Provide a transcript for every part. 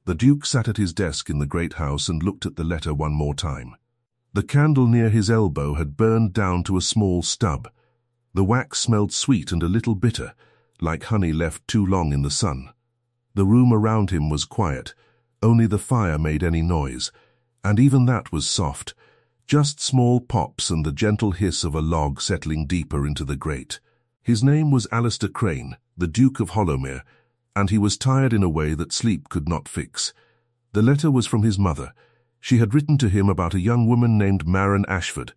The Duke sat at his desk in the great house and looked at the letter one more time. The candle near his elbow had burned down to a small stub. The wax smelled sweet and a little bitter, like honey left too long in the sun. The room around him was quiet. Only the fire made any noise, and even that was soft, just small pops and the gentle hiss of a log settling deeper into the grate. His name was Alistair Crane, the Duke of Hollowmere, and he was tired in a way that sleep could not fix. The letter was from his mother. She had written to him about a young woman named Maren Ashford.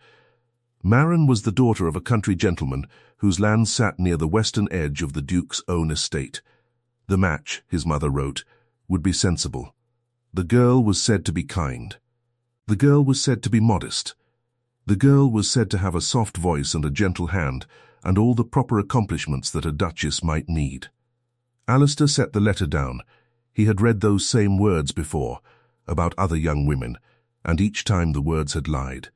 Maren was the daughter of a country gentleman whose land sat near the western edge of the Duke's own estate. The match, his mother wrote, would be sensible. The girl was said to be kind. The girl was said to be modest. The girl was said to have a soft voice and a gentle hand, and all the proper accomplishments that a duchess might need. Alistair set the letter down. He had read those same words before, about other young women, and each time the words had lied.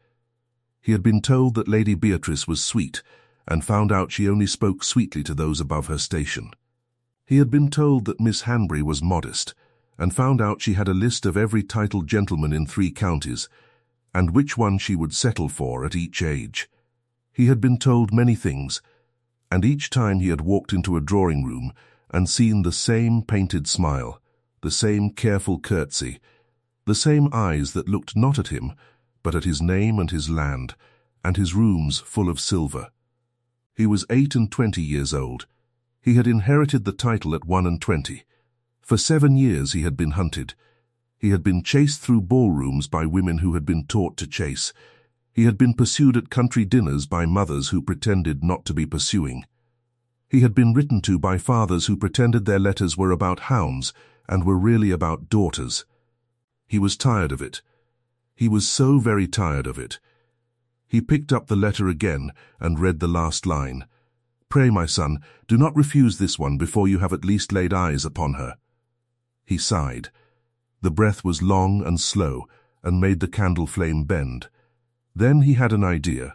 He had been told that Lady Beatrice was sweet, and found out she only spoke sweetly to those above her station. He had been told that Miss Hanbury was modest, and found out she had a list of every titled gentleman in 3 counties, and which one she would settle for at each age. He had been told many things, and each time he had walked into a drawing-room and seen the same painted smile, the same careful curtsy, the same eyes that looked not at him, but at his name and his land, and his rooms full of silver. He was 28 years old. He had inherited the title at 21. For 7 years he had been hunted. He had been chased through ballrooms by women who had been taught to chase. He had been pursued at country dinners by mothers who pretended not to be pursuing. He had been written to by fathers who pretended their letters were about hounds and were really about daughters. He was tired of it. He was so very tired of it. He picked up the letter again and read the last line. "Pray, my son, do not refuse this one before you have at least laid eyes upon her." He sighed. The breath was long and slow and made the candle flame bend. Then he had an idea.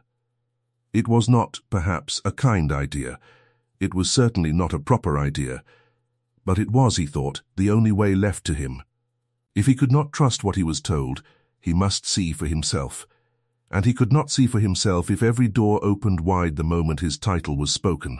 It was not, perhaps, a kind idea. It was certainly not a proper idea. But it was, he thought, the only way left to him. If he could not trust what he was told, he must see for himself. And he could not see for himself if every door opened wide the moment his title was spoken.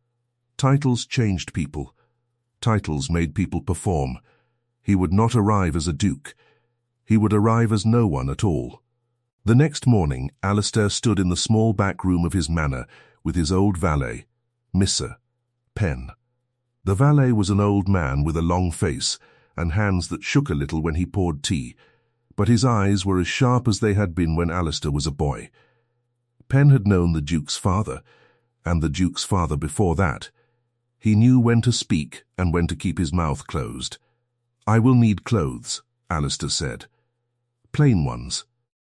Titles changed people. Titles made people perform. He would not arrive as a duke. He would arrive as no one at all. The next morning, Alistair stood in the small back room of his manor with his old valet, Mr. Penn. The valet was an old man with a long face and hands that shook a little when he poured tea, but his eyes were as sharp as they had been when Alistair was a boy. Penn had known the Duke's father, and the Duke's father before that. He knew when to speak and when to keep his mouth closed. "I will need clothes," Alistair said. "Plain ones.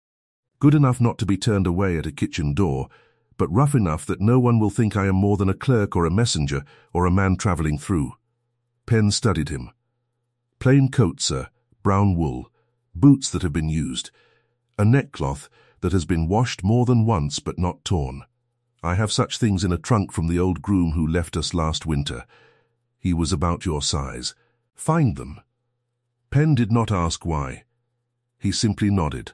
Good enough not to be turned away at a kitchen door, but rough enough that no one will think I am more than a clerk or a messenger or a man travelling through." Penn studied him. "Plain coat, sir, brown wool, boots that have been used, a neckcloth that has been washed more than once but not torn. I have such things in a trunk from the old groom who left us last winter. He was about your size. Find them." Penn did not ask why. He simply nodded.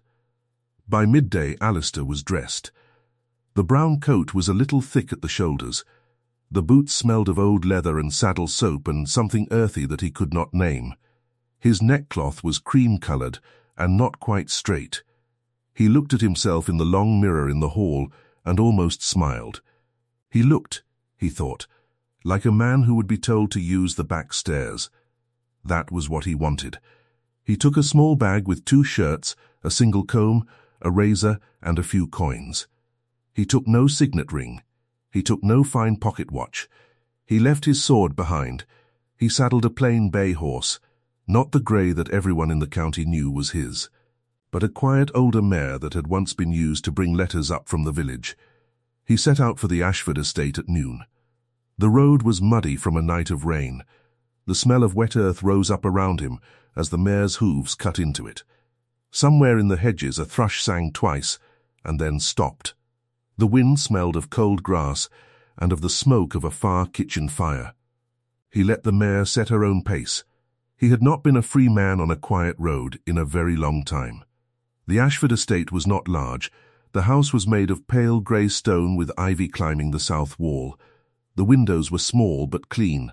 By midday, Alistair was dressed. The brown coat was a little thick at the shoulders. The boots smelled of old leather and saddle soap and something earthy that he could not name. His neckcloth was cream-coloured and not quite straight. He looked at himself in the long mirror in the hall and almost smiled. He looked, he thought, like a man who would be told to use the back stairs. That was what he wanted. He took a small bag with 2 shirts, a single comb, a razor, and a few coins. He took no signet ring. He took no fine pocket watch. He left his sword behind. He saddled a plain bay horse, not the grey that everyone in the county knew was his, but a quiet older mare that had once been used to bring letters up from the village. He set out for the Ashford estate at noon. The road was muddy from a night of rain. The smell of wet earth rose up around him as the mare's hooves cut into it. Somewhere in the hedges a thrush sang twice and then stopped. The wind smelled of cold grass and of the smoke of a far kitchen fire. He let the mare set her own pace. He had not been a free man on a quiet road in a very long time. The Ashford estate was not large. The house was made of pale grey stone with ivy climbing the south wall. The windows were small but clean.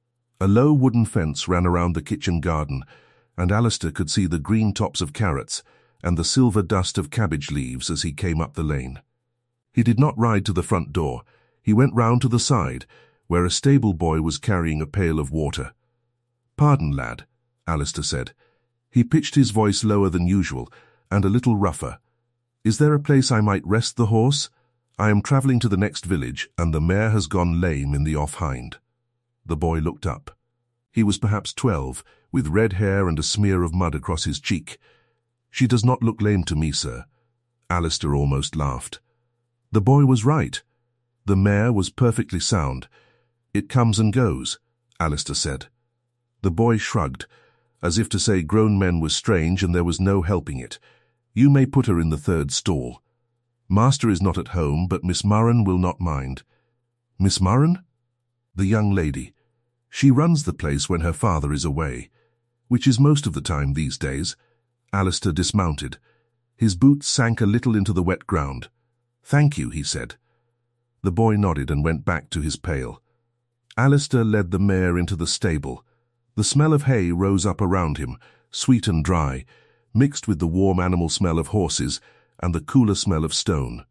A low wooden fence ran around the kitchen garden, and Alistair could see the green tops of carrots and the silver dust of cabbage leaves as he came up the lane. He did not ride to the front door. He went round to the side, where a stable boy was carrying a pail of water. "Pardon, lad," Alistair said. He pitched his voice lower than usual, and a little rougher. "Is there a place I might rest the horse? I am travelling to the next village, and the mare has gone lame in the off-hind." The boy looked up. He was perhaps 12, with red hair and a smear of mud across his cheek. "She does not look lame to me, sir." Alistair almost laughed. The boy was right. The mare was perfectly sound. "It comes and goes," Alistair said. The boy shrugged, as if to say grown men were strange and there was no helping it. "You may put her in the third stall. Master is not at home, but Miss Murren will not mind." "Miss Murren?" "The young lady. She runs the place when her father is away, which is most of the time these days." Alistair dismounted. His boots sank a little into the wet ground. "Thank you," he said. The boy nodded and went back to his pail. Alistair led the mare into the stable. The smell of hay rose up around him, sweet and dry, mixed with the warm animal smell of horses and the cooler smell of stone.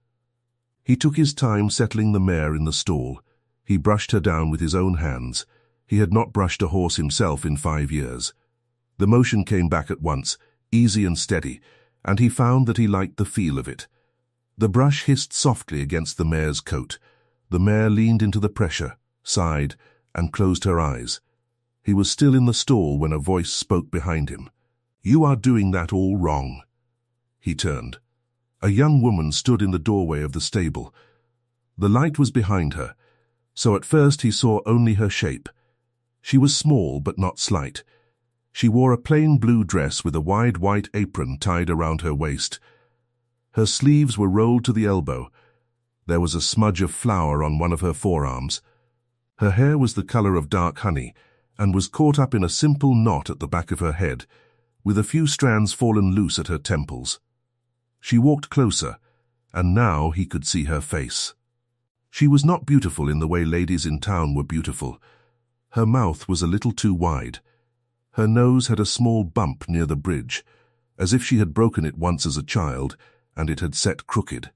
He took his time settling the mare in the stall. He brushed her down with his own hands. He had not brushed a horse himself in 5 years. The motion came back at once, easy and steady, and he found that he liked the feel of it. The brush hissed softly against the mare's coat. The mare leaned into the pressure, sighed, and closed her eyes. He was still in the stall when a voice spoke behind him. "You are doing that all wrong." He turned. A young woman stood in the doorway of the stable. The light was behind her, so at first he saw only her shape. She was small but not slight. She wore a plain blue dress with a wide white apron tied around her waist. Her sleeves were rolled to the elbow. There was a smudge of flour on one of her forearms. Her hair was the colour of dark honey and was caught up in a simple knot at the back of her head, with a few strands fallen loose at her temples. She walked closer, and now he could see her face. She was not beautiful in the way ladies in town were beautiful. Her mouth was a little too wide. Her nose had a small bump near the bridge, as if she had broken it once as a child, and it had set crooked.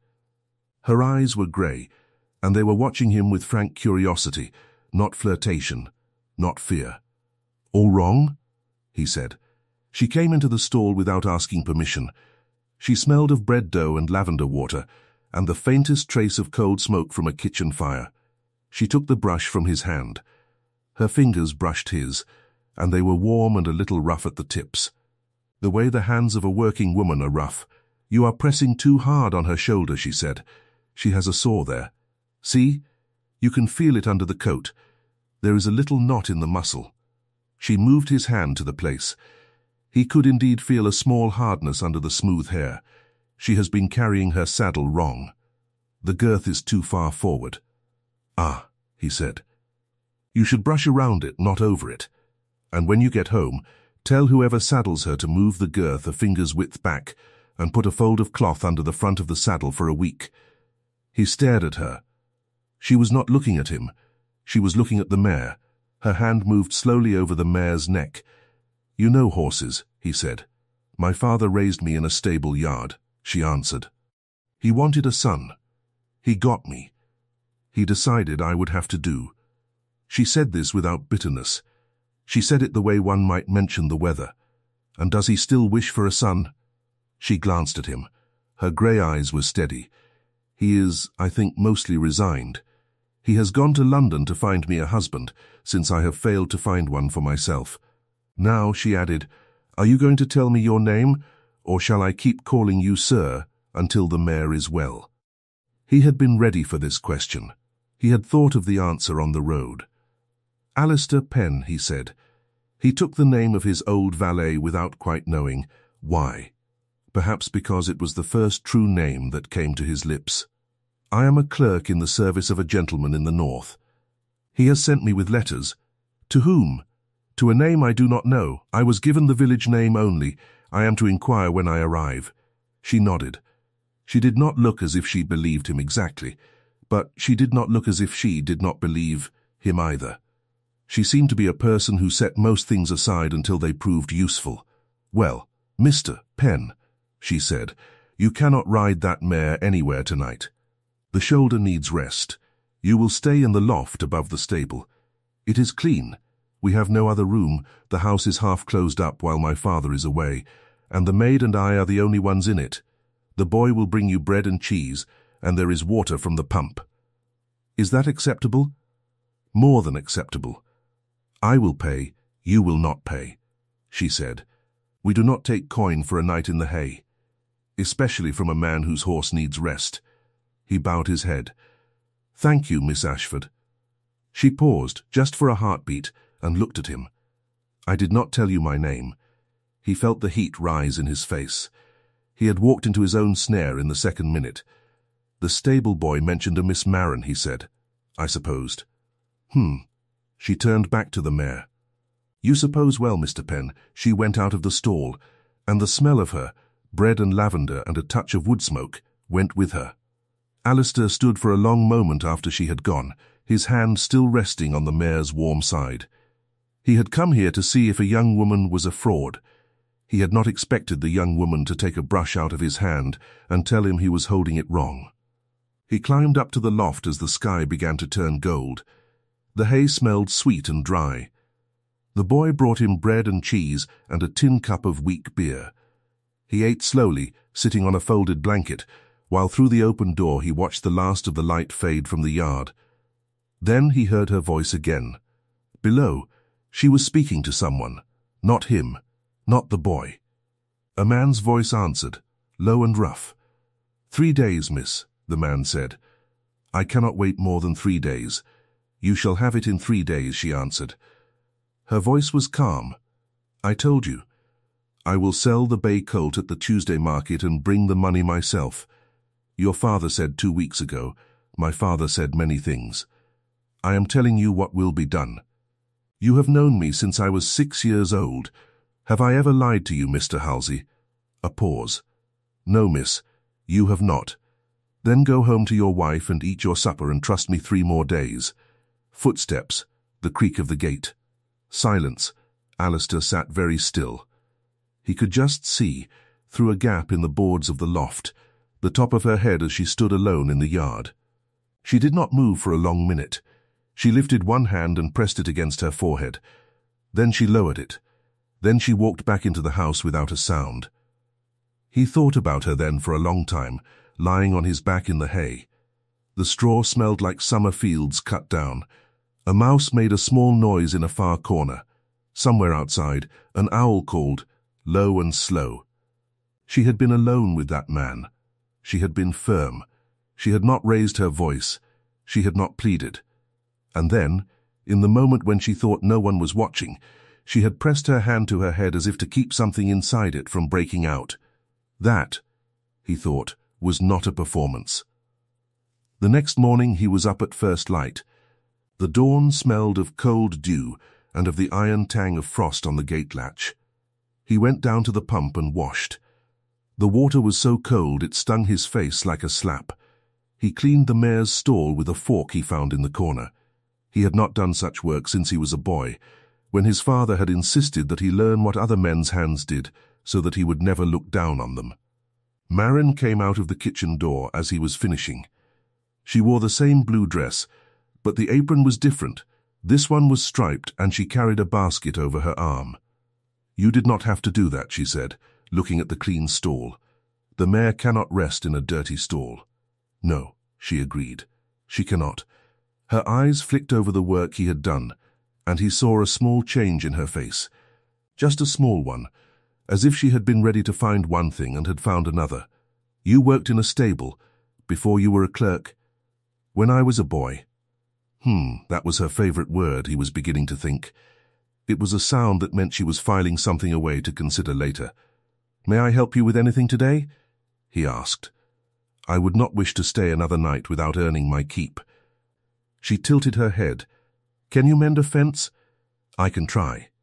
Her eyes were grey, and they were watching him with frank curiosity, not flirtation, not fear. "All wrong?" he said. She came into the stall without asking permission. She smelled of bread dough and lavender water, and the faintest trace of cold smoke from a kitchen fire. She took the brush from his hand. Her fingers brushed his, and they were warm and a little rough at the tips. The way the hands of a working woman are rough. "You are pressing too hard on her shoulder," she said. "She has a sore there. See? You can feel it under the coat. There is a little knot in the muscle." She moved his hand to the place. He could indeed feel a small hardness under the smooth hair. She has been carrying her saddle wrong. The girth is too far forward. "Ah," he said. "You should brush around it, not over it. And when you get home, tell whoever saddles her to move the girth a finger's width back and put a fold of cloth under the front of the saddle for a week." He stared at her. She was not looking at him. She was looking at the mare. Her hand moved slowly over the mare's neck. "You know horses," he said. "My father raised me in a stable yard," she answered. "He wanted a son. He got me. He decided I would have to do." She said this without bitterness. She said it the way one might mention the weather. "And does he still wish for a son?" She glanced at him. Her grey eyes were steady. "He is, I think, mostly resigned. He has gone to London to find me a husband, since I have failed to find one for myself. Now," she added, "are you going to tell me your name, or shall I keep calling you sir until the mare is well?" He had been ready for this question. He had thought of the answer on the road. "Alistair Penn," he said. He took the name of his old valet without quite knowing why. Perhaps because it was the first true name that came to his lips. "I am a clerk in the service of a gentleman in the north. He has sent me with letters." "To whom?" To a name I do not know. I was given the village name only. I am to inquire when I arrive. She nodded. She did not look as if she believed him exactly, but she did not look as if she did not believe him either. She seemed to be a person who set most things aside until they proved useful. "Well, Mr. Penn," she said, "you cannot ride that mare anywhere tonight. The shoulder needs rest. You will stay in the loft above the stable. It is clean. We have no other room. The house is half closed up while my father is away, and the maid and I are the only ones in it. The boy will bring you bread and cheese, and there is water from the pump. Is that acceptable?" "More than acceptable. I will pay, you will not pay," she said. "We do not take coin for a night in the hay, especially from a man whose horse needs rest." He bowed his head. "Thank you, Miss Ashford." She paused, just for a heartbeat, and looked at him. "I did not tell you my name." He felt the heat rise in his face. He had walked into his own snare in the second minute. "The stable boy mentioned a Miss Marin," he said. "I supposed." She turned back to the mare. "You suppose well, Mr. Penn. She went out of the stall, and the smell of her, bread and lavender and a touch of wood smoke, went with her." Alistair stood for a long moment after she had gone, his hand still resting on the mare's warm side. He had come here to see if a young woman was a fraud. He had not expected the young woman to take a brush out of his hand and tell him he was holding it wrong. He climbed up to the loft as the sky began to turn gold. The hay smelled sweet and dry. The boy brought him bread and cheese and a tin cup of weak beer. He ate slowly, sitting on a folded blanket, while through the open door he watched the last of the light fade from the yard. Then he heard her voice again. Below, she was speaking to someone, not him, not the boy. A man's voice answered, low and rough. "3 days, miss," the man said. "I cannot wait more than 3 days. "You shall have it in 3 days," she answered. Her voice was calm. "I told you. I will sell the bay colt at the Tuesday market and bring the money myself. Your father said 2 weeks ago. My father said many things. I am telling you what will be done. You have known me since I was 6 years old. Have I ever lied to you, Mr. Halsey?" A pause. "No, miss, you have not." "Then go home to your wife and eat your supper and trust me 3 more days." Footsteps, the creak of the gate. Silence. Alistair sat very still. He could just see, through a gap in the boards of the loft, the top of her head as she stood alone in the yard. She did not move for a long minute. She lifted one hand and pressed it against her forehead. Then she lowered it. Then she walked back into the house without a sound. He thought about her then for a long time, lying on his back in the hay. The straw smelled like summer fields cut down. A mouse made a small noise in a far corner. Somewhere outside, an owl called, low and slow. She had been alone with that man. She had been firm. She had not raised her voice. She had not pleaded. And then, in the moment when she thought no one was watching, she had pressed her hand to her head as if to keep something inside it from breaking out. That, he thought, was not a performance. The next morning he was up at first light. The dawn smelled of cold dew and of the iron tang of frost on the gate latch. He went down to the pump and washed. The water was so cold it stung his face like a slap. He cleaned the mare's stall with a fork he found in the corner. He had not done such work since he was a boy, when his father had insisted that he learn what other men's hands did, so that he would never look down on them. Marin came out of the kitchen door as he was finishing. She wore the same blue dress, but the apron was different. This one was striped, and she carried a basket over her arm. "You did not have to do that," she said, looking at the clean stall. "The mare cannot rest in a dirty stall." "No," she agreed. "She cannot." Her eyes flicked over the work he had done, and he saw a small change in her face. Just a small one, as if she had been ready to find one thing and had found another. "You worked in a stable, before you were a clerk?" "When I was a boy." That was her favorite word, he was beginning to think. It was a sound that meant she was filing something away to consider later. "May I help you with anything today?" he asked. "I would not wish to stay another night without earning my keep." She tilted her head. "Can you mend a fence?" "I can try."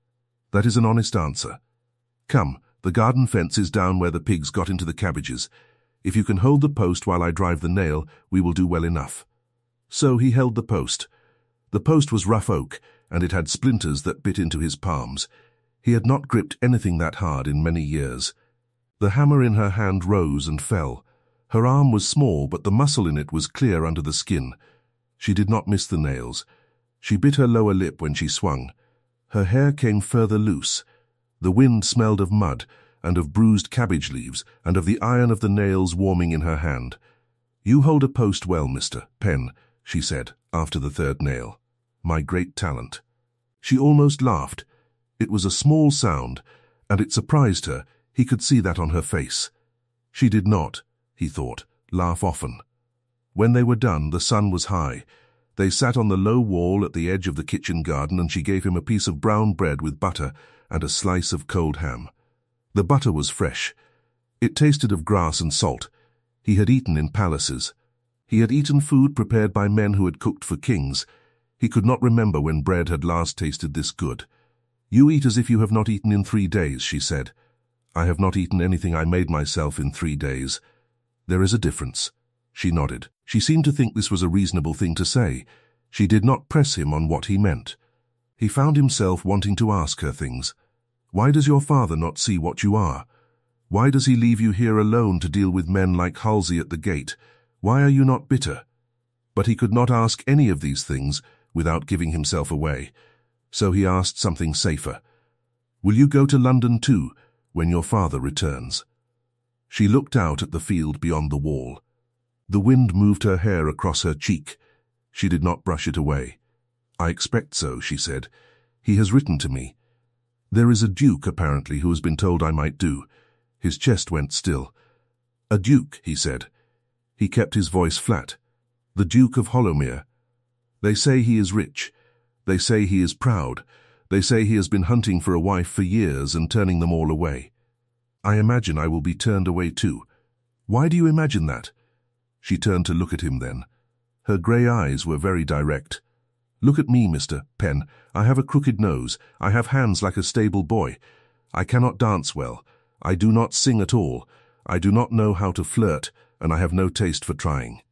That is an honest answer. Come, the garden fence is down where the pigs got into the cabbages. If you can hold the post while I drive the nail, we will do well enough." So he held the post. The post was rough oak, and it had splinters that bit into his palms. He had not gripped anything that hard in many years. The hammer in her hand rose and fell. Her arm was small, but the muscle in it was clear under the skin. She did not miss the nails. She bit her lower lip when she swung. Her hair came further loose. The wind smelled of mud, and of bruised cabbage leaves, and of the iron of the nails warming in her hand. "You hold a post well, Mr. Penn," she said, after the third nail. "My great talent." She almost laughed. It was a small sound, and it surprised her. He could see that on her face. She did not, he thought, laugh often. When they were done, the sun was high. They sat on the low wall at the edge of the kitchen garden, and she gave him a piece of brown bread with butter and a slice of cold ham. The butter was fresh. It tasted of grass and salt. He had eaten in palaces. He had eaten food prepared by men who had cooked for kings. He could not remember when bread had last tasted this good. "You eat as if you have not eaten in 3 days, she said. "I have not eaten anything I made myself in 3 days. "There is a difference." She nodded. She seemed to think this was a reasonable thing to say. She did not press him on what he meant. He found himself wanting to ask her things. "Why does your father not see what you are? Why does he leave you here alone to deal with men like Halsey at the gate? Why are you not bitter?" But he could not ask any of these things without giving himself away. So he asked something safer. "Will you go to London too, when your father returns?" She looked out at the field beyond the wall. The wind moved her hair across her cheek. She did not brush it away. "I expect so," she said. "He has written to me. There is a duke, apparently, who has been told I might do." His chest went still. "A duke," he said. He kept his voice flat. "The Duke of Hollowmere. They say he is rich. They say he is proud. They say he has been hunting for a wife for years and turning them all away. I imagine I will be turned away too." "Why do you imagine that?" She turned to look at him then. Her grey eyes were very direct. "Look at me, Mr. Penn. I have a crooked nose. I have hands like a stable boy. I cannot dance well. I do not sing at all. I do not know how to flirt, and I have no taste for trying.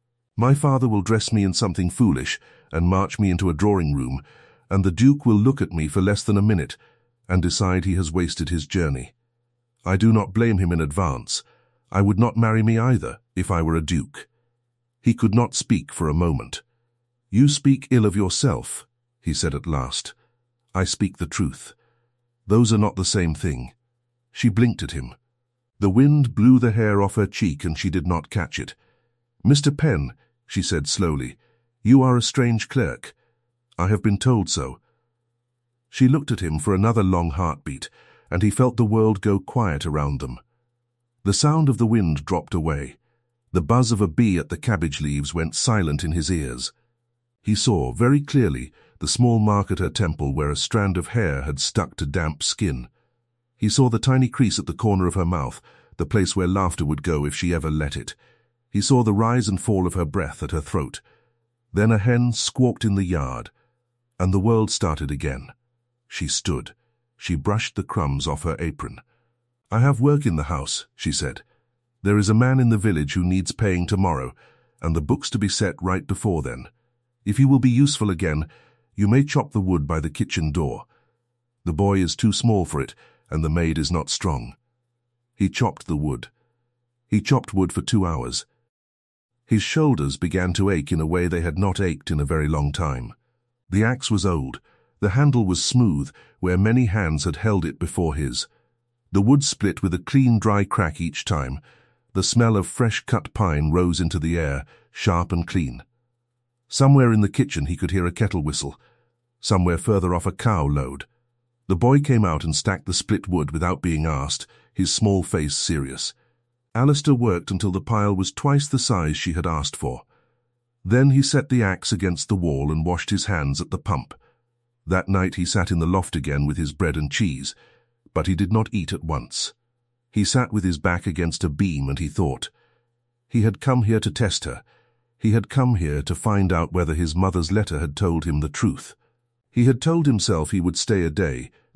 My father will dress me in something foolish and march me into a drawing room, and the Duke will look at me for less than a minute and decide he has wasted his journey. I do not blame him in advance. I would not marry me either if I were a duke." He could not speak for a moment. "You speak ill of yourself," he said at last. "I speak the truth. Those are not the same thing." She blinked at him. The wind blew the hair off her cheek and she did not catch it. "Mr. Penn," she said slowly, "you are a strange clerk. I have been told so." She looked at him for another long heartbeat, and he felt the world go quiet around them. The sound of the wind dropped away. The buzz of a bee at the cabbage leaves went silent in his ears. He saw, very clearly, the small mark at her temple where a strand of hair had stuck to damp skin. He saw the tiny crease at the corner of her mouth, the place where laughter would go if she ever let it. He saw the rise and fall of her breath at her throat. Then a hen squawked in the yard, and the world started again. She stood. She brushed the crumbs off her apron. "I have work in the house," she said. "There is a man in the village who needs paying tomorrow, and the books to be set right before then. If you will be useful again, you may chop the wood by the kitchen door. The boy is too small for it, and the maid is not strong." He chopped the wood. He chopped wood for 2 hours. His shoulders began to ache in a way they had not ached in a very long time. The axe was old. The handle was smooth, where many hands had held it before his. The wood split with a clean, dry crack each time. The smell of fresh-cut pine rose into the air, sharp and clean. Somewhere in the kitchen he could hear a kettle whistle. Somewhere further off a cow lowed. The boy came out and stacked the split wood without being asked, his small face serious. Alistair worked until the pile was twice the size she had asked for. Then he set the axe against the wall and washed his hands at the pump. That night he sat in the loft again with his bread and cheese, but he did not eat at once. He sat with his back against a beam and he thought. He had come here to test her. He had come here to find out whether his mother's letter had told him the truth. He had told himself he would stay a day,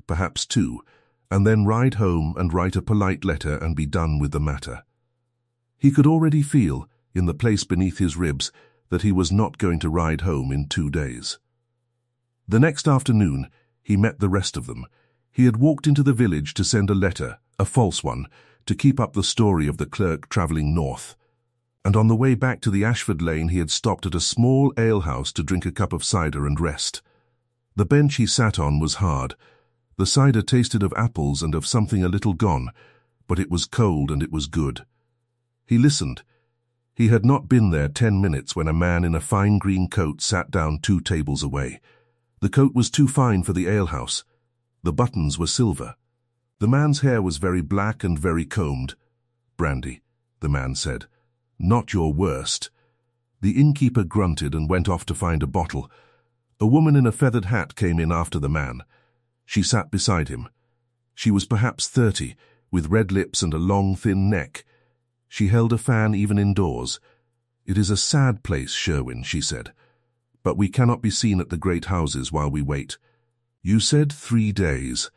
perhaps 2, and then ride home and write a polite letter and be done with the matter. He could already feel, in the place beneath his ribs, that he was not going to ride home in 2 days. The next afternoon, he met the rest of them. He had walked into the village to send a letter, a false one, to keep up the story of the clerk travelling north. And on the way back to the Ashford Lane he had stopped at a small alehouse to drink a cup of cider and rest. The bench he sat on was hard. The cider tasted of apples and of something a little gone, but it was cold and it was good. He listened. He had not been there 10 minutes when a man in a fine green coat sat down 2 tables away. The coat was too fine for the alehouse. The buttons were silver. The man's hair was very black and very combed. "Brandy," the man said. "Not your worst." The innkeeper grunted and went off to find a bottle. A woman in a feathered hat came in after the man. She sat beside him. She was perhaps 30, with red lips and a long, thin neck. She held a fan even indoors. "It is a sad place, Sherwin," she said. "But we cannot be seen at the great houses while we wait." "You said 3 days."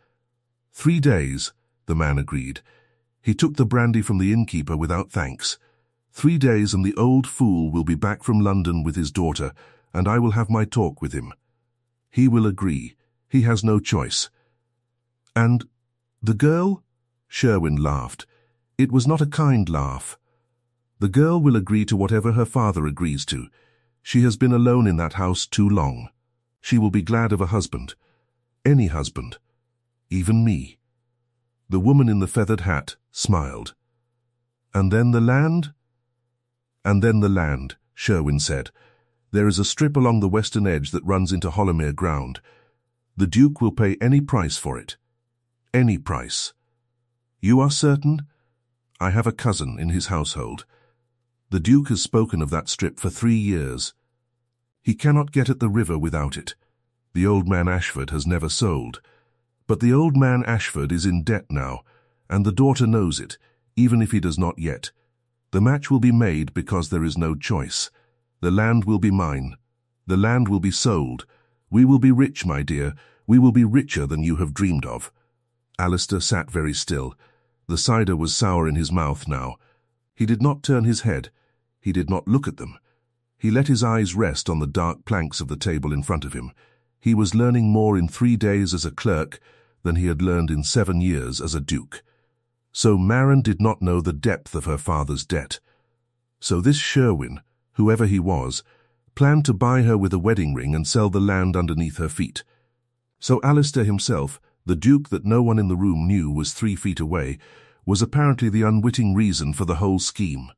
3 days, the man agreed. He took the brandy from the innkeeper without thanks. 3 days and the old fool will be back from London with his daughter, and I will have my talk with him. He will agree. He has no choice. "And the girl?" Sherwin laughed. It was not a kind laugh. "The girl will agree to whatever her father agrees to. She has been alone in that house too long. She will be glad of a husband. Any husband. Even me." The woman in the feathered hat smiled. "And then the land?" "And then the land," Sherwin said. "There is a strip along the western edge that runs into Hollowmere ground. The Duke will pay any price for it. Any price." "You are certain?" "I have a cousin in his household. The Duke has spoken of that strip for 3 years. He cannot get at the river without it. The old man Ashford has never sold. But the old man Ashford is in debt now, and the daughter knows it, even if he does not yet. The match will be made because there is no choice. The land will be mine. The land will be sold. We will be rich, my dear. We will be richer than you have dreamed of." Alistair sat very still. The cider was sour in his mouth now. He did not turn his head. He did not look at them. He let his eyes rest on the dark planks of the table in front of him. He was learning more in 3 days as a clerk than he had learned in 7 years as a duke. So Maren did not know the depth of her father's debt. So this Sherwin, whoever he was, planned to buy her with a wedding ring and sell the land underneath her feet. So Alistair himself, the duke that no one in the room knew was 3 feet away, was apparently the unwitting reason for the whole scheme.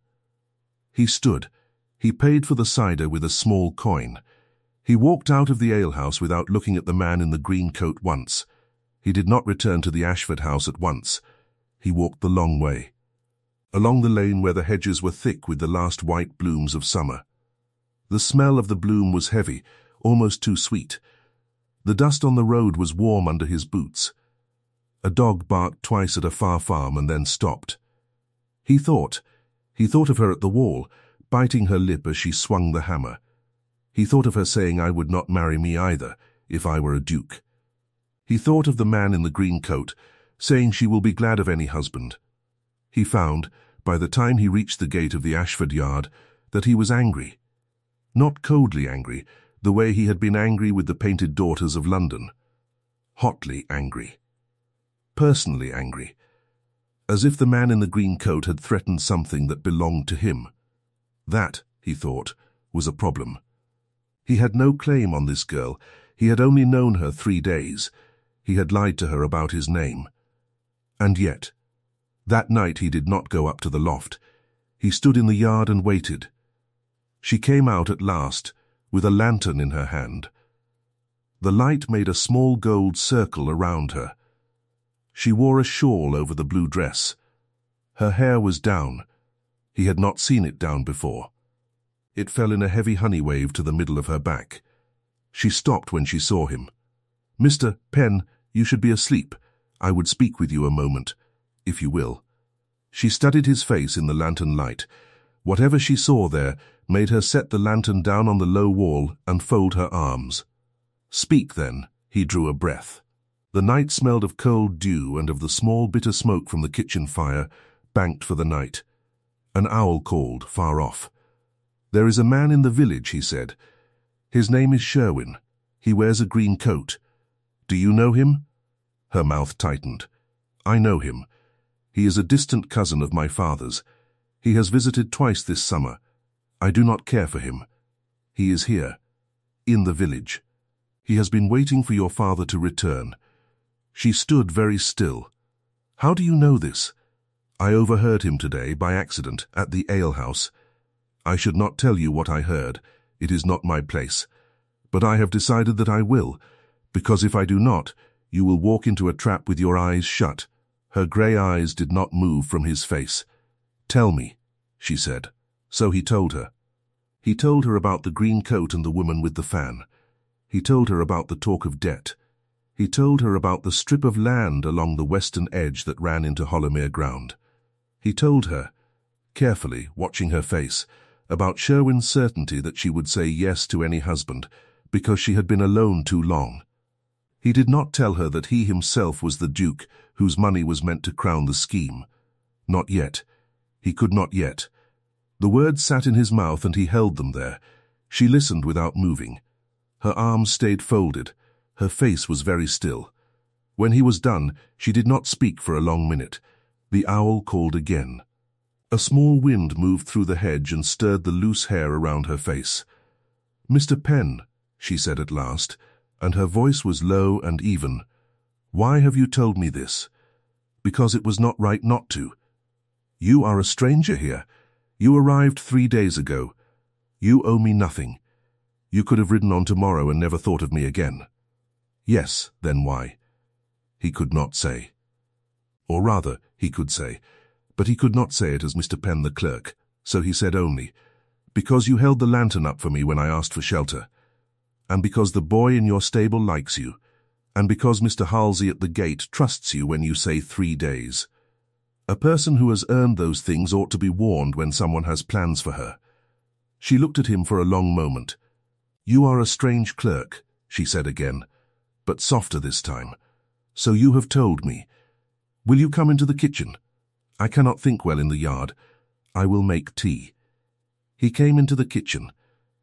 He stood. He paid for the cider with a small coin. He walked out of the alehouse without looking at the man in the green coat once. He did not return to the Ashford house at once. He walked the long way, along the lane where the hedges were thick with the last white blooms of summer. The smell of the bloom was heavy, almost too sweet. The dust on the road was warm under his boots. A dog barked twice at a far farm and then stopped. He thought of her at the wall, biting her lip as she swung the hammer. He thought of her saying, "I would not marry me either, if I were a duke." He thought of the man in the green coat, saying she will be glad of any husband. He found, by the time he reached the gate of the Ashford yard, that he was angry. Not coldly angry, the way he had been angry with the painted daughters of London. Hotly angry. Personally angry. As if the man in the green coat had threatened something that belonged to him. That, he thought, was a problem. He had no claim on this girl. He had only known her 3 days. He had lied to her about his name. And yet, that night he did not go up to the loft. He stood in the yard and waited. She came out at last, with a lantern in her hand. The light made a small gold circle around her. She wore a shawl over the blue dress. Her hair was down. He had not seen it down before. It fell in a heavy honey wave to the middle of her back. She stopped when she saw him. "Mr. Penn, you should be asleep. I would speak with you a moment, if you will." She studied his face in the lantern light. Whatever she saw there made her set the lantern down on the low wall and fold her arms. "Speak, then." He drew a breath. The night smelled of cold dew and of the small bitter smoke from the kitchen fire, banked for the night. An owl called, far off. "There is a man in the village," he said. "His name is Sherwin. He wears a green coat. Do you know him?" Her mouth tightened. "I know him. He is a distant cousin of my father's. He has visited twice this summer. I do not care for him. He is here, in the village. He has been waiting for your father to return." She stood very still. "How do you know this?" "I overheard him today, by accident, at the alehouse. I should not tell you what I heard. It is not my place. But I have decided that I will, because if I do not, you will walk into a trap with your eyes shut." Her grey eyes did not move from his face. "Tell me," she said. So he told her. He told her about the green coat and the woman with the fan. He told her about the talk of debt. He told her about the strip of land along the western edge that ran into Hollowmere Ground. He told her, carefully, watching her face, about Sherwin's certainty that she would say yes to any husband, because she had been alone too long. He did not tell her that he himself was the Duke whose money was meant to crown the scheme. Not yet. He could not yet. The words sat in his mouth and he held them there. She listened without moving. Her arms stayed folded. Her face was very still. When he was done, she did not speak for a long minute. The owl called again. A small wind moved through the hedge and stirred the loose hair around her face. "Mr. Penn," she said at last, and her voice was low and even. "Why have you told me this?" "Because it was not right not to. You are a stranger here. You arrived 3 days ago. You owe me nothing. You could have ridden on tomorrow and never thought of me again." "Yes, then why?" He could not say. Or rather, he could say, but he could not say it as Mr. Penn the clerk, so he said only, "Because you held the lantern up for me when I asked for shelter, and because the boy in your stable likes you, and because Mr. Halsey at the gate trusts you when you say 3 days. A person who has earned those things ought to be warned when someone has plans for her." She looked at him for a long moment. "You are a strange clerk," she said again, but softer this time. "So you have told me. Will you come into the kitchen? I cannot think well in the yard. I will make tea." He came into the kitchen.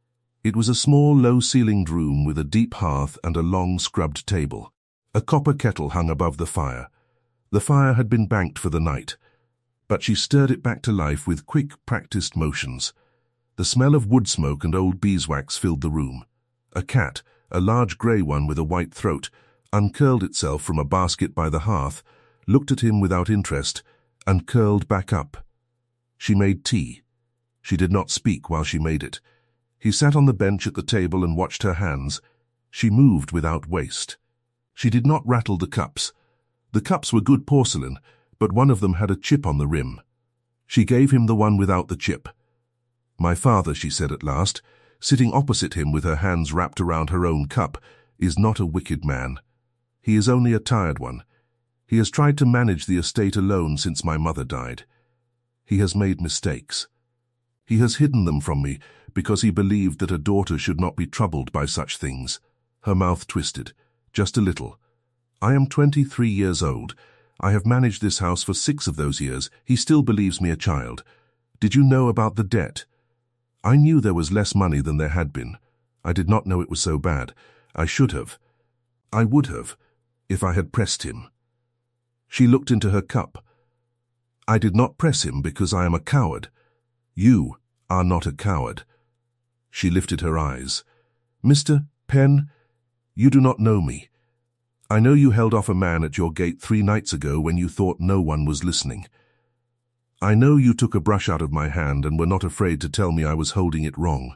It was a small, low-ceilinged room with a deep hearth and a long, scrubbed table. A copper kettle hung above the fire. The fire had been banked for the night, but she stirred it back to life with quick, practiced motions. The smell of wood smoke and old beeswax filled the room. A cat, a large grey one with a white throat, uncurled itself from a basket by the hearth, looked at him without interest, and curled back up. She made tea. She did not speak while she made it. He sat on the bench at the table and watched her hands. She moved without waste. She did not rattle the cups. The cups were good porcelain, but one of them had a chip on the rim. She gave him the one without the chip. "My father," she said at last, sitting opposite him with her hands wrapped around her own cup, "is not a wicked man. He is only a tired one. He has tried to manage the estate alone since my mother died. He has made mistakes. He has hidden them from me because he believed that a daughter should not be troubled by such things." Her mouth twisted, just a little. "I am 23 years old. I have managed this house for 6 of those years. He still believes me a child. Did you know about the debt?" "I knew there was less money than there had been. I did not know it was so bad. I should have. I would have, if I had pressed him." She looked into her cup. "I did not press him because I am a coward. You are not a coward." She lifted her eyes. "Mr. Penn, you do not know me. I know you held off a man at your gate 3 nights ago when you thought no one was listening. I know you took a brush out of my hand and were not afraid to tell me I was holding it wrong.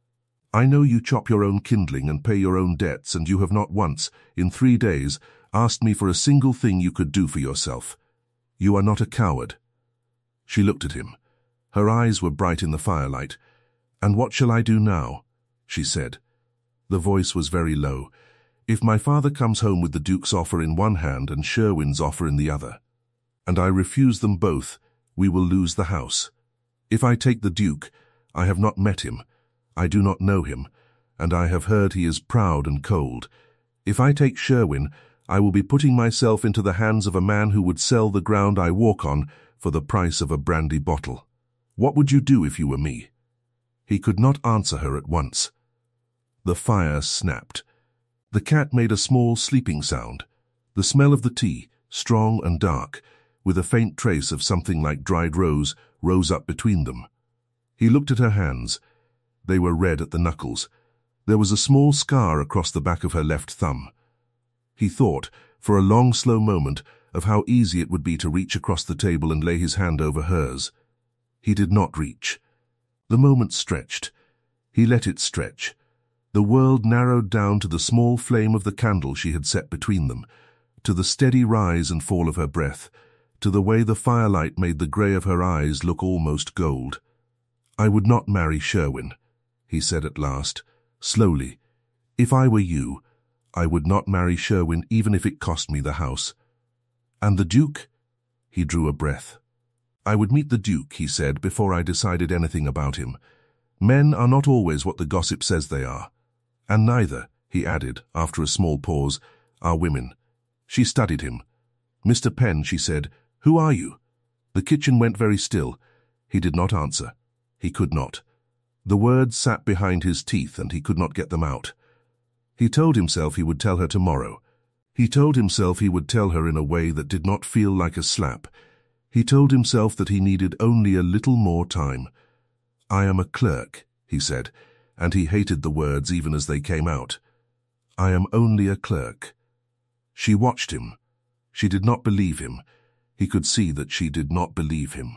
I know you chop your own kindling and pay your own debts, and you have not once, in 3 days, asked me for a single thing you could do for yourself. You are not a coward." She looked at him. Her eyes were bright in the firelight. "And what shall I do now?" she said. The voice was very low. "If my father comes home with the Duke's offer in one hand and Sherwin's offer in the other, and I refuse them both, we will lose the house. If I take the Duke, I have not met him, I do not know him, and I have heard he is proud and cold. If I take Sherwin, I will be putting myself into the hands of a man who would sell the ground I walk on for the price of a brandy bottle. What would you do if you were me?" He could not answer her at once. The fire snapped. The cat made a small sleeping sound. The smell of the tea, strong and dark, with a faint trace of something like dried rose, rose up between them. He looked at her hands. They were red at the knuckles. There was a small scar across the back of her left thumb. He thought, for a long, slow moment, of how easy it would be to reach across the table and lay his hand over hers. He did not reach. The moment stretched. He let it stretch. The world narrowed down to the small flame of the candle she had set between them, to the steady rise and fall of her breath, to the way the firelight made the grey of her eyes look almost gold. "I would not marry Sherwin," he said at last, slowly. "If I were you, I would not marry Sherwin even if it cost me the house." "And the Duke?" He drew a breath. "I would meet the Duke," he said, "before I decided anything about him. Men are not always what the gossip says they are. And neither," he added, after a small pause, "are women." She studied him. "Mr. Penn," she said, "who are you?" The kitchen went very still. He did not answer. He could not. The words sat behind his teeth and he could not get them out. He told himself he would tell her tomorrow. He told himself he would tell her in a way that did not feel like a slap. He told himself that he needed only a little more time. "I am a clerk," he said, and he hated the words even as they came out. "I am only a clerk." She watched him. She did not believe him. He could see that she did not believe him.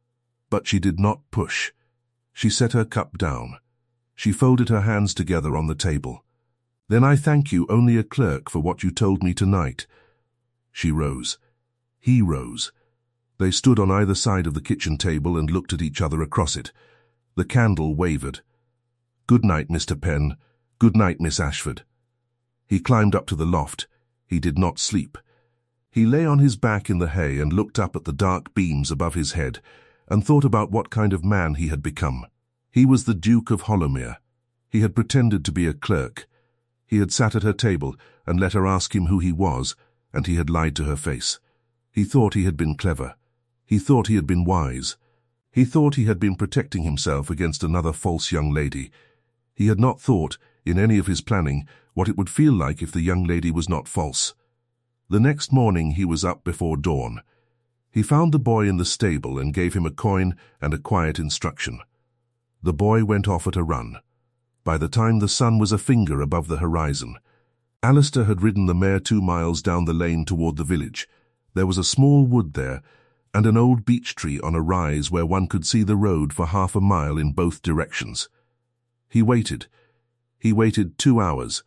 But she did not push. She set her cup down. She folded her hands together on the table. "Then I thank you, only a clerk, for what you told me tonight." She rose. He rose. They stood on either side of the kitchen table and looked at each other across it. The candle wavered. "Good night, Mr. Penn. Good night, Miss Ashford." He climbed up to the loft. He did not sleep. He lay on his back in the hay and looked up at the dark beams above his head and thought about what kind of man he had become. He was the Duke of Hollowmere. He had pretended to be a clerk. He had sat at her table and let her ask him who he was, and he had lied to her face. He thought he had been clever. He thought he had been wise. He thought he had been protecting himself against another false young lady. He had not thought, in any of his planning, what it would feel like if the young lady was not false. The next morning he was up before dawn. He found the boy in the stable and gave him a coin and a quiet instruction. The boy went off at a run. By the time the sun was a finger above the horizon, Alistair had ridden the mare 2 miles down the lane toward the village. There was a small wood there, and an old beech tree on a rise where one could see the road for half a mile in both directions. He waited. He waited 2 hours.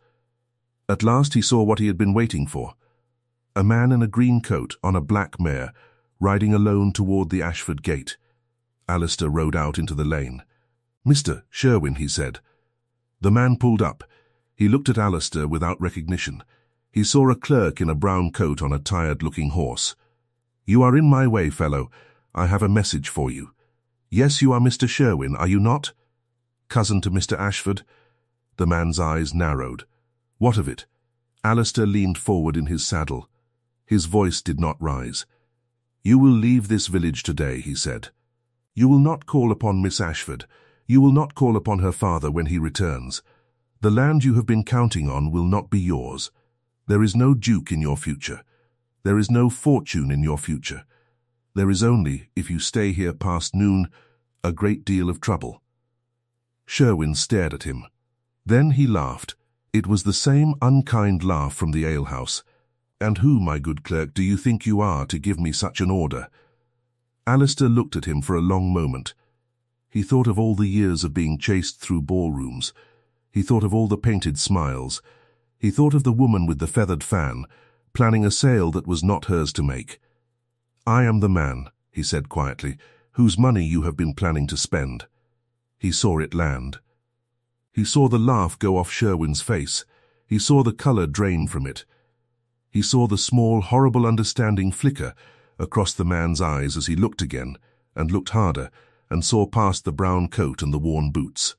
At last he saw what he had been waiting for. A man in a green coat on a black mare, riding alone toward the Ashford gate. Alistair rode out into the lane. "Mr. Sherwin," he said. The man pulled up. He looked at Alistair without recognition. He saw a clerk in a brown coat on a tired-looking horse. "You are in my way, fellow. I have a message for you." "Yes, you are Mr. Sherwin, are you not?" "Cousin to Mr. Ashford?" The man's eyes narrowed. "What of it?" Alistair leaned forward in his saddle. His voice did not rise. "You will leave this village today," he said. "You will not call upon Miss Ashford. You will not call upon her father when he returns. The land you have been counting on will not be yours. There is no Duke in your future. There is no fortune in your future. There is only, if you stay here past noon, a great deal of trouble." Sherwin stared at him. Then he laughed. It was the same unkind laugh from the alehouse. "And who, my good clerk, do you think you are to give me such an order?" Alistair looked at him for a long moment. He thought of all the years of being chased through ballrooms. He thought of all the painted smiles. He thought of the woman with the feathered fan, planning a sale that was not hers to make. "I am the man," he said quietly, "whose money you have been planning to spend." He saw it land. He saw the laugh go off Sherwin's face. He saw the colour drain from it. He saw the small, horrible understanding flicker across the man's eyes as he looked again, and looked harder, and saw past the brown coat and the worn boots.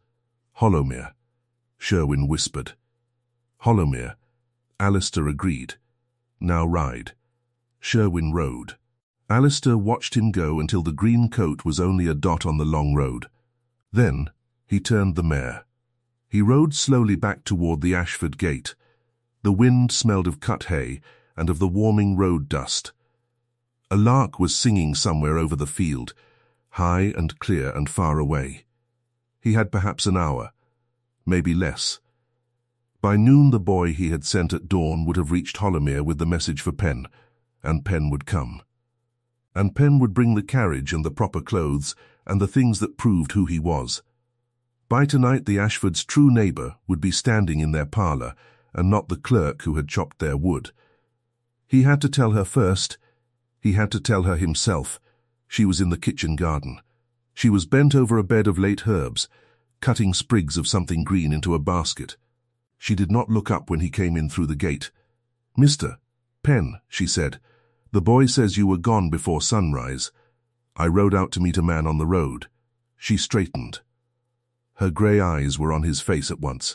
"Hollowmere," Sherwin whispered. "Hollowmere," Alistair agreed. Now ride. Sherwin rode. Alistair watched him go until the green coat was only a dot on the long road. Then he turned the mare. He rode slowly back toward the Ashford gate. The wind smelled of cut hay and of the warming road dust. A lark was singing somewhere over the field, high and clear and far away. He had perhaps an hour, maybe less. By noon the boy he had sent at dawn would have reached Hollowmere with the message for Pen, and Pen would come. And Pen would bring the carriage and the proper clothes and the things that proved who he was. By tonight the Ashfords' true neighbour would be standing in their parlour, and not the clerk who had chopped their wood. He had to tell her first. He had to tell her himself. She was in the kitchen garden. She was bent over a bed of late herbs, cutting sprigs of something green into a basket. She did not look up when he came in through the gate. "Mr. Pen," she said, "the boy says you were gone before sunrise. I rode out to meet a man on the road." She straightened. Her grey eyes were on his face at once.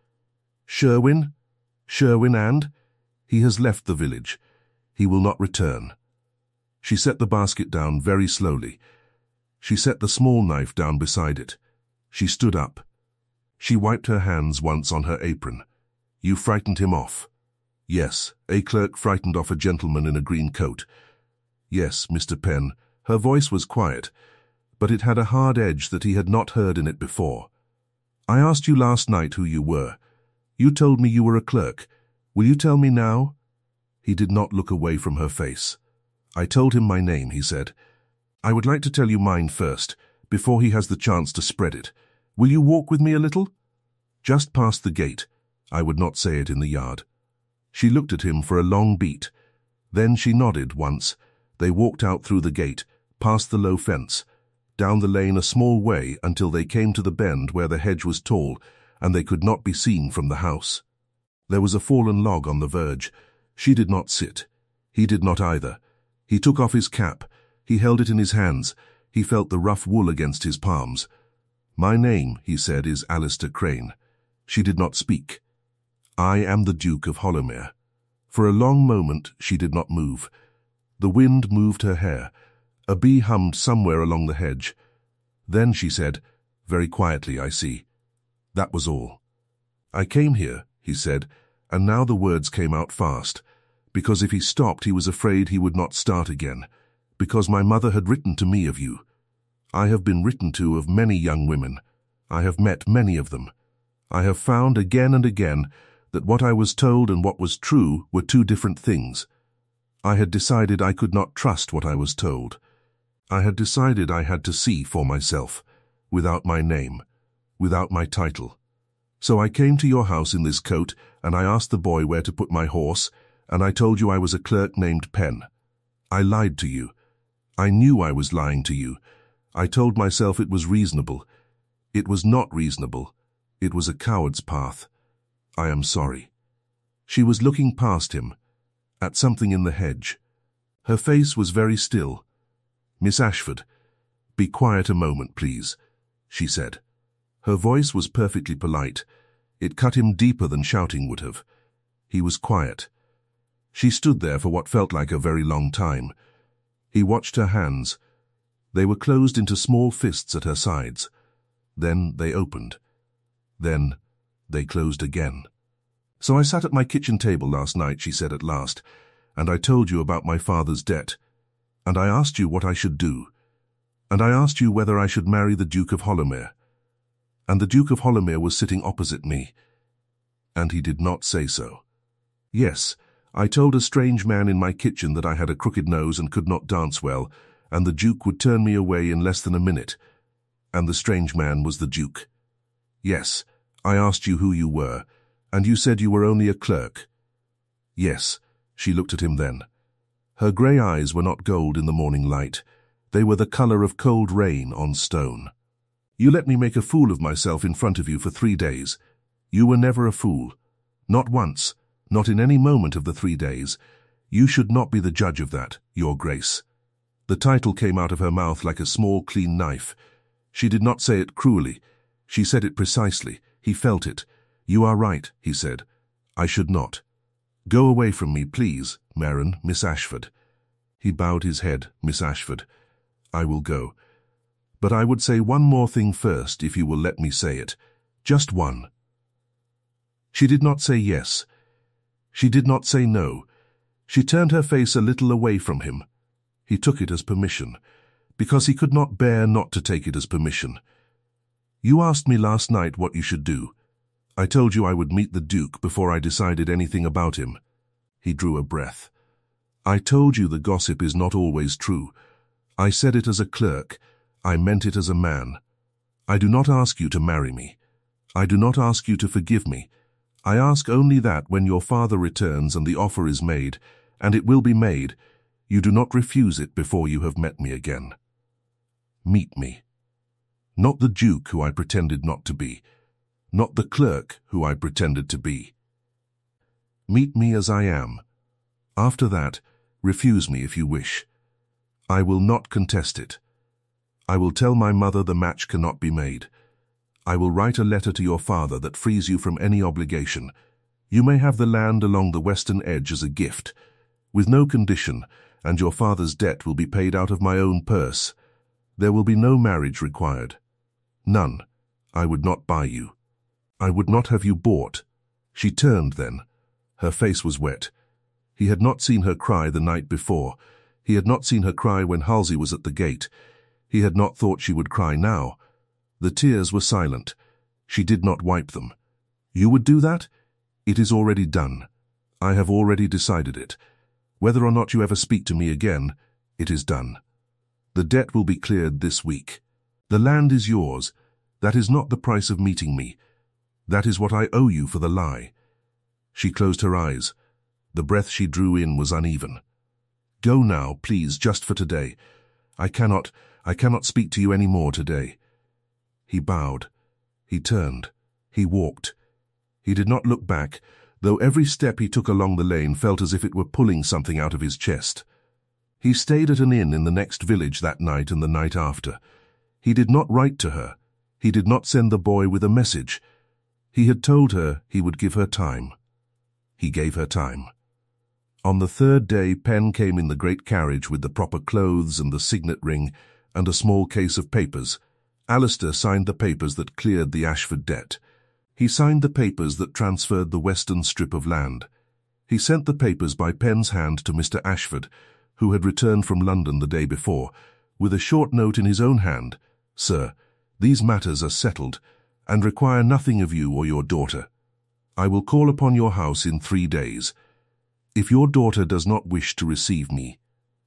"Sherwin? Sherwin, and? He has left the village. He will not return." She set the basket down very slowly. She set the small knife down beside it. She stood up. She wiped her hands once on her apron. "You frightened him off?" "Yes, a clerk frightened off a gentleman in a green coat." "Yes, Mr. Pen." Her voice was quiet, but it had a hard edge that he had not heard in it before. "I asked you last night who you were. You told me you were a clerk. Will you tell me now?" He did not look away from her face. "I told him my name," he said. "I would like to tell you mine first, before he has the chance to spread it. Will you walk with me a little?" "Just past the gate." I would not say it in the yard. She looked at him for a long beat. Then she nodded once. They walked out through the gate, past the low fence, down the lane a small way until they came to the bend where the hedge was tall and they could not be seen from the house. There was a fallen log on the verge. She did not sit. He did not either. He took off his cap. He held it in his hands. He felt the rough wool against his palms. "My name," he said, "is Alistair Crane." She did not speak. "I am the Duke of Hollowmere." For a long moment she did not move. The wind moved her hair. A bee hummed somewhere along the hedge. Then she said, very quietly, "I see." That was all. "I came here," he said, and now the words came out fast, because if he stopped he was afraid he would not start again, "because my mother had written to me of you. I have been written to of many young women. I have met many of them. I have found again and again that what I was told and what was true were two different things. I had decided I could not trust what I was told. I had decided I had to see for myself, without my name, without my title. So I came to your house in this coat, and I asked the boy where to put my horse, and I told you I was a clerk named Pen. I lied to you. I knew I was lying to you. I told myself it was reasonable. It was not reasonable. It was a coward's path. I am sorry." She was looking past him, at something in the hedge. Her face was very still. "Miss Ashford, be quiet a moment, please," she said. Her voice was perfectly polite. It cut him deeper than shouting would have. He was quiet. She stood there for what felt like a very long time. He watched her hands. They were closed into small fists at her sides. Then they opened. Then they closed again. "So I sat at my kitchen table last night," she said at last, "and I told you about my father's debt. And I asked you what I should do. And I asked you whether I should marry the Duke of Hollowmere. And the Duke of Hollowmere was sitting opposite me. And he did not say so. Yes, I told a strange man in my kitchen that I had a crooked nose and could not dance well, and the Duke would turn me away in less than a minute. And the strange man was the Duke. Yes, I asked you who you were, and you said you were only a clerk." "Yes," she looked at him then. Her grey eyes were not gold in the morning light. They were the colour of cold rain on stone. "You let me make a fool of myself in front of you for 3 days. You were never a fool. Not once, not in any moment of the 3 days. You should not be the judge of that, Your Grace." The title came out of her mouth like a small, clean knife. She did not say it cruelly. She said it precisely. He felt it. "You are right," he said. "I should not." Go away from me, please, Maren, Miss Ashford. He bowed his head. Miss Ashford, I will go. But I would say one more thing first, if you will let me say it. Just one. She did not say yes. She did not say no. She turned her face a little away from him. He took it as permission, because he could not bear not to take it as permission. You asked me last night what you should do. I told you I would meet the Duke before I decided anything about him. He drew a breath. I told you the gossip is not always true. I said it as a clerk. I meant it as a man. I do not ask you to marry me. I do not ask you to forgive me. I ask only that when your father returns and the offer is made, and it will be made, you do not refuse it before you have met me again. Meet me. Not the Duke who I pretended not to be. Not the clerk who I pretended to be. Meet me as I am. After that, refuse me if you wish. I will not contest it. I will tell my mother the match cannot be made. I will write a letter to your father that frees you from any obligation. You may have the land along the western edge as a gift, with no condition, and your father's debt will be paid out of my own purse. There will be no marriage required. None. I would not buy you. I would not have you bought. She turned then. Her face was wet. He had not seen her cry the night before. He had not seen her cry when Halsey was at the gate. He had not thought she would cry now. The tears were silent. She did not wipe them. You would do that? It is already done. I have already decided it. Whether or not you ever speak to me again, it is done. The debt will be cleared this week. The land is yours. That is not the price of meeting me. That is what I owe you for the lie. She closed her eyes. The breath she drew in was uneven. Go now, please, just for today. I cannot speak to you any more today. He bowed. He turned. He walked. He did not look back, though every step he took along the lane felt as if it were pulling something out of his chest. He stayed at an inn in the next village that night and the night after. He did not write to her. He did not send the boy with a message. He had told her he would give her time. He gave her time. On the third day, Pen came in the great carriage with the proper clothes and the signet ring and a small case of papers. Alistair signed the papers that cleared the Ashford debt. He signed the papers that transferred the western strip of land. He sent the papers by Pen's hand to Mr. Ashford, who had returned from London the day before, with a short note in his own hand. Sir, these matters are settled, and require nothing of you or your daughter. I will call upon your house in 3 days. If your daughter does not wish to receive me,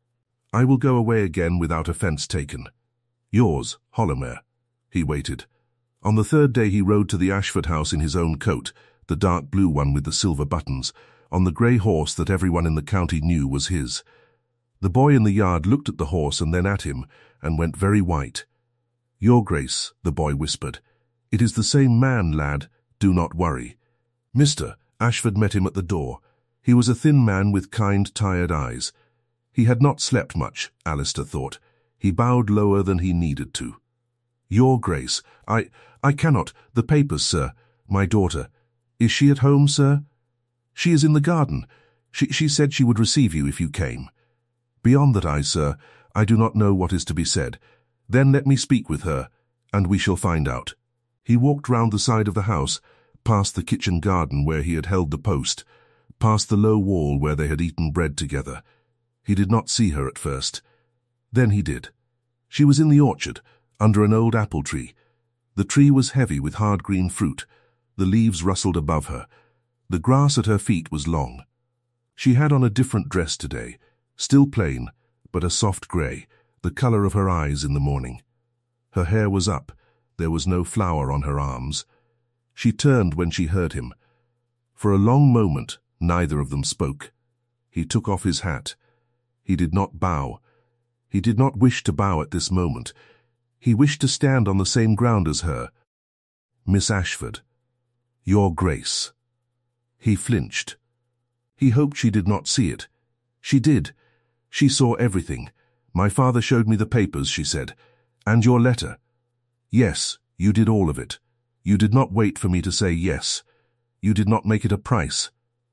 I will go away again without offence taken. Yours, Holomer. He waited. On the third day he rode to the Ashford house in his own coat, the dark blue one with the silver buttons, on the grey horse that everyone in the county knew was his. The boy in the yard looked at the horse and then at him, and went very white. Your Grace, the boy whispered. It is the same man, lad. Do not worry. Mr. Ashford met him at the door. He was a thin man with kind, tired eyes. He had not slept much, Alistair thought. He bowed lower than he needed to. Your Grace, I cannot. The papers, sir. My daughter. Is she at home, sir? She is in the garden. She said she would receive you if you came. Beyond that, sir, I do not know what is to be said. Then let me speak with her, and we shall find out. He walked round the side of the house, past the kitchen garden where he had held the post, past the low wall where they had eaten bread together. He did not see her at first. Then he did. She was in the orchard, under an old apple tree. The tree was heavy with hard green fruit. The leaves rustled above her. The grass at her feet was long. She had on a different dress today, still plain, but a soft grey, the colour of her eyes in the morning. Her hair was up. There was no flower on her arms. She turned when she heard him. For a long moment, neither of them spoke. He took off his hat. He did not bow. He did not wish to bow at this moment. He wished to stand on the same ground as her. Miss Ashford. Your Grace. He flinched. He hoped she did not see it. She did. She saw everything. My father showed me the papers, she said. And your letter. Yes, you did all of it. You did not wait for me to say yes. You did not make it a price.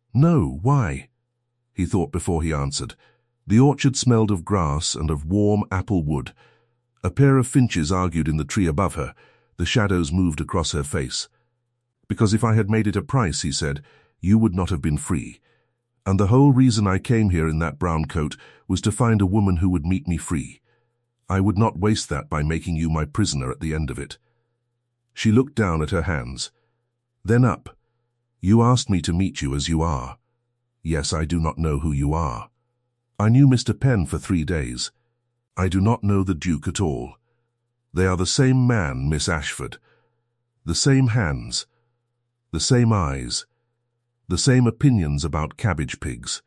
No, why? He thought before he answered. The orchard smelled of grass and of warm apple wood. A pair of finches argued in the tree above her. The shadows moved across her face. Because if I had made it a price, he said, you would not have been free. And the whole reason I came here in that brown coat was to find a woman who would meet me free. I would not waste that by making you my prisoner at the end of it. She looked down at her hands. Then up. You asked me to meet you as you are. Yes, I do not know who you are. I knew Mr. Penn for 3 days. I do not know the Duke at all. They are the same man, Miss Ashford. The same hands. The same eyes. The same opinions about cabbage pigs.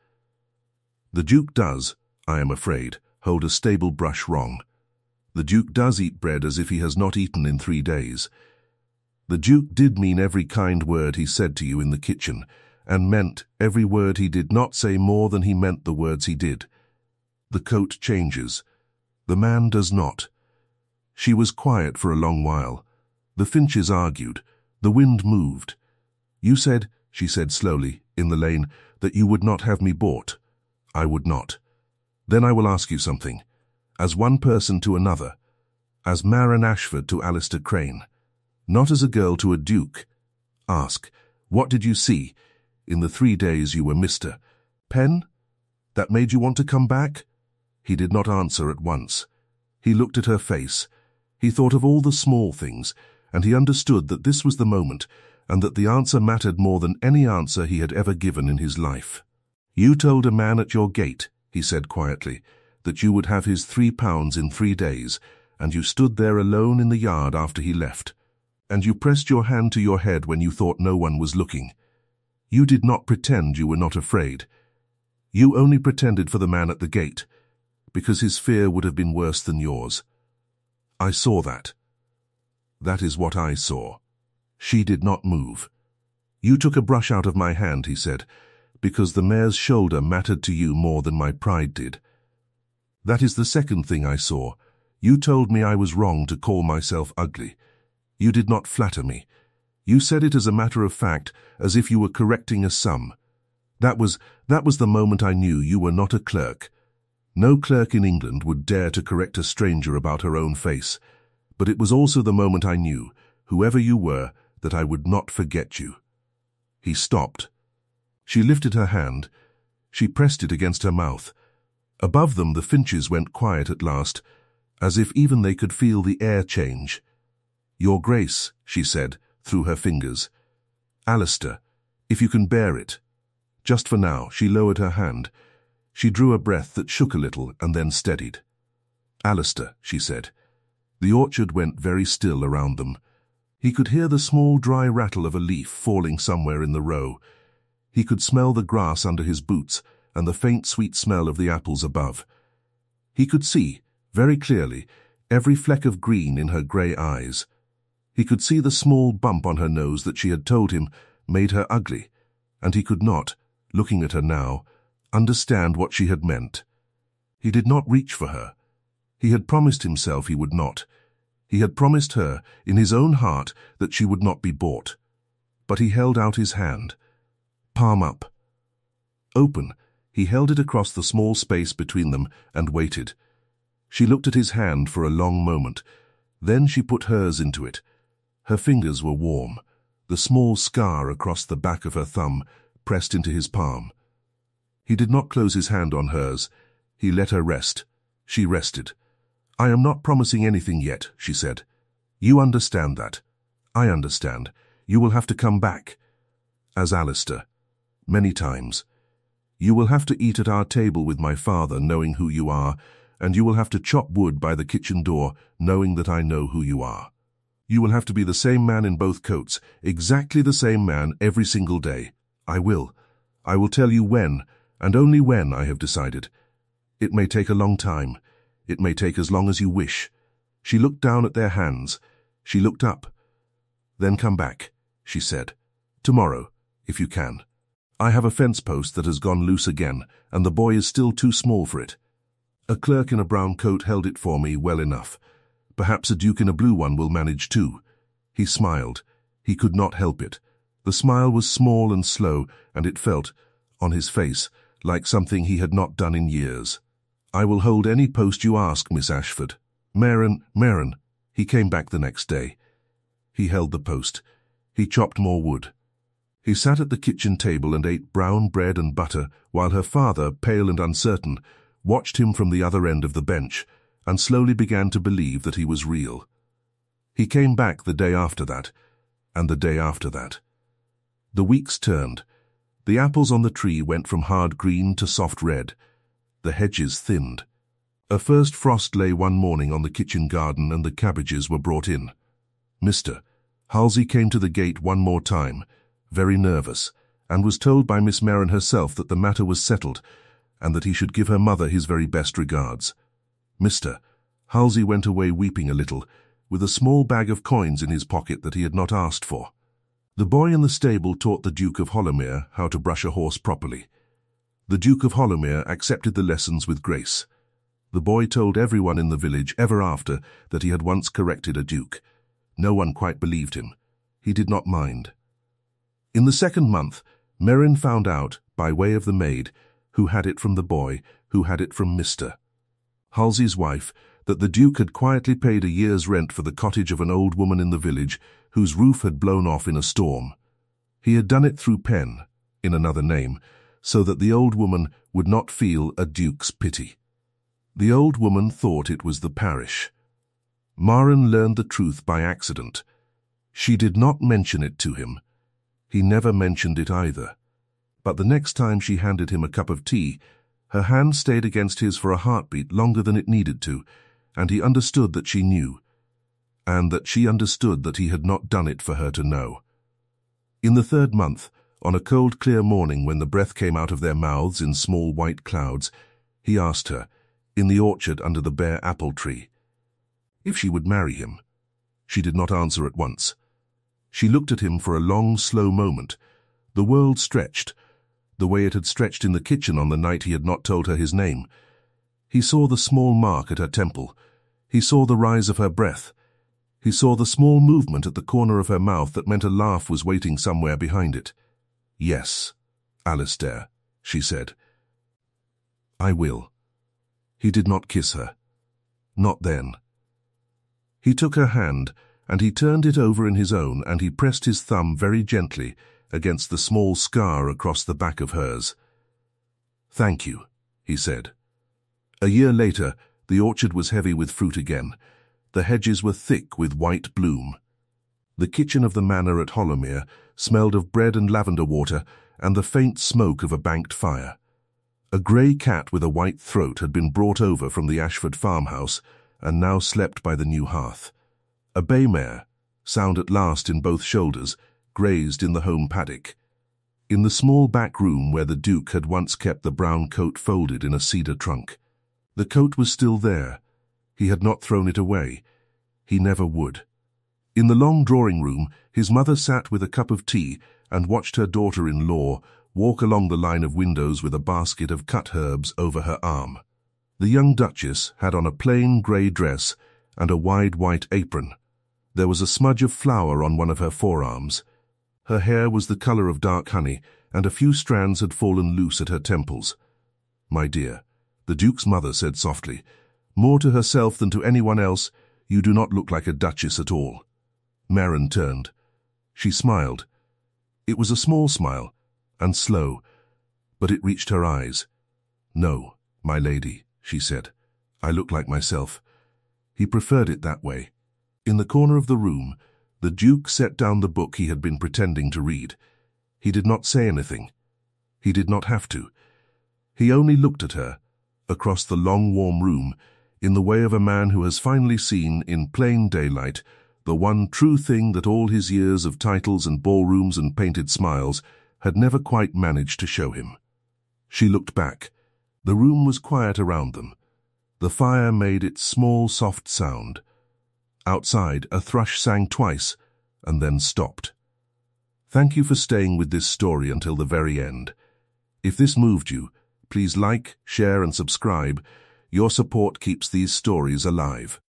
The Duke does, I am afraid, hold a stable brush wrong. The Duke does eat bread as if he has not eaten in 3 days. The Duke did mean every kind word he said to you in the kitchen, and meant every word he did not say more than he meant the words he did. The coat changes. The man does not. She was quiet for a long while. The finches argued. The wind moved. You said, she said slowly, in the lane, that you would not have me bought. I would not. Then I will ask you something. As one person to another. As Maren Ashford to Alistair Crane. Not as a girl to a duke. Ask, what did you see in the 3 days you were Mr. Penn? That made you want to come back? He did not answer at once. He looked at her face. He thought of all the small things, and he understood that this was the moment, and that the answer mattered more than any answer he had ever given in his life. You told a man at your gate, he said quietly, that you would have his £3 in 3 days, and you stood there alone in the yard after he left. And you pressed your hand to your head when you thought no one was looking. You did not pretend you were not afraid. You only pretended for the man at the gate, because his fear would have been worse than yours. I saw that. That is what I saw. She did not move. You took a brush out of my hand, he said, because the mare's shoulder mattered to you more than my pride did. That is the second thing I saw. You told me I was wrong to call myself ugly. You did not flatter me. You said it as a matter of fact, as if you were correcting a sum. That was the moment I knew you were not a clerk. No clerk in England would dare to correct a stranger about her own face. But it was also the moment I knew, whoever you were, that I would not forget you. He stopped. She lifted her hand. She pressed it against her mouth. Above them the finches went quiet at last, as if even they could feel the air change. Your Grace, she said, through her fingers. Alistair, if you can bear it. Just for now, she lowered her hand. She drew a breath that shook a little and then steadied. Alistair, she said. The orchard went very still around them. He could hear the small dry rattle of a leaf falling somewhere in the row. He could smell the grass under his boots and the faint sweet smell of the apples above. He could see, very clearly, every fleck of green in her grey eyes. He could see the small bump on her nose that she had told him made her ugly, and he could not, looking at her now, understand what she had meant. He did not reach for her. He had promised himself he would not. He had promised her, in his own heart, that she would not be bought. But he held out his hand. Palm up. Open, he held it across the small space between them and waited. She looked at his hand for a long moment. Then she put hers into it. Her fingers were warm. The small scar across the back of her thumb pressed into his palm. He did not close his hand on hers. He let her rest. She rested. I am not promising anything yet, she said. You understand that. I understand. You will have to come back. As Alistair. Many times. You will have to eat at our table with my father, knowing who you are, and you will have to chop wood by the kitchen door, knowing that I know who you are. You will have to be the same man in both coats, exactly the same man every single day. I will. I will tell you when, and only when I have decided. It may take a long time. It may take as long as you wish. She looked down at their hands. She looked up. Then come back, she said. Tomorrow, if you can. I have a fence post that has gone loose again, and the boy is still too small for it. A clerk in a brown coat held it for me well enough. Perhaps a duke in a blue one will manage too. He smiled. He could not help it. The smile was small and slow, and it felt, on his face, like something he had not done in years. "I will hold any post you ask, Miss Ashford." Maren. He came back the next day. He held the post. He chopped more wood. He sat at the kitchen table and ate brown bread and butter, while her father, pale and uncertain, watched him from the other end of the bench, and slowly began to believe that he was real. He came back the day after that, and the day after that. The weeks turned. The apples on the tree went from hard green to soft red. The hedges thinned. A first frost lay one morning on the kitchen garden, and the cabbages were brought in. Mr. Halsey came to the gate one more time, very nervous, and was told by Miss Maren herself that the matter was settled, and that he should give her mother his very best regards. Mr. Halsey went away weeping a little, with a small bag of coins in his pocket that he had not asked for. The boy in the stable taught the Duke of Hollowmere how to brush a horse properly. The Duke of Hollowmere accepted the lessons with grace. The boy told everyone in the village ever after that he had once corrected a duke. No one quite believed him. He did not mind. In the second month, Maren found out, by way of the maid, who had it from the boy, who had it from Mr. Halsey's wife, that the Duke had quietly paid a year's rent for the cottage of an old woman in the village whose roof had blown off in a storm. He had done it through Pen, in another name, so that the old woman would not feel a duke's pity. The old woman thought it was the parish. Maren learned the truth by accident. She did not mention it to him. He never mentioned it either. But the next time she handed him a cup of tea, her hand stayed against his for a heartbeat longer than it needed to, and he understood that she knew, and that she understood that he had not done it for her to know. In the third month, on a cold, clear morning when the breath came out of their mouths in small white clouds, he asked her, in the orchard under the bare apple tree, if she would marry him. She did not answer at once. She looked at him for a long, slow moment. The world stretched, the way it had stretched in the kitchen on the night he had not told her his name. He saw the small mark at her temple. He saw the rise of her breath. He saw the small movement at the corner of her mouth that meant a laugh was waiting somewhere behind it. "Yes, Alistair," she said. "I will." He did not kiss her. Not then. He took her hand, and he turned it over in his own, and he pressed his thumb very gently against the small scar across the back of hers. "Thank you," he said. A year later, the orchard was heavy with fruit again. The hedges were thick with white bloom. The kitchen of the manor at Hollowmere smelled of bread and lavender water and the faint smoke of a banked fire. A grey cat with a white throat had been brought over from the Ashford farmhouse and now slept by the new hearth. A bay mare, sound at last in both shoulders, grazed in the home paddock. In the small back room where the Duke had once kept the brown coat folded in a cedar trunk. The coat was still there. He had not thrown it away. He never would. In the long drawing-room, his mother sat with a cup of tea and watched her daughter-in-law walk along the line of windows with a basket of cut herbs over her arm. The young Duchess had on a plain grey dress and a wide white apron. There was a smudge of flour on one of her forearms. Her hair was the colour of dark honey, and a few strands had fallen loose at her temples. "My dear," the Duke's mother said softly, more to herself than to anyone else, "you do not look like a duchess at all." Maren turned. She smiled. It was a small smile, and slow, but it reached her eyes. "No, my lady," she said. "I look like myself." He preferred it that way. In the corner of the room, the Duke set down the book he had been pretending to read. He did not say anything. He did not have to. He only looked at her, across the long warm room, in the way of a man who has finally seen, in plain daylight, the one true thing that all his years of titles and ballrooms and painted smiles had never quite managed to show him. She looked back. The room was quiet around them. The fire made its small, soft sound. Outside, a thrush sang twice, and then stopped. Thank you for staying with this story until the very end. If this moved you, please like, share, and subscribe. Your support keeps these stories alive.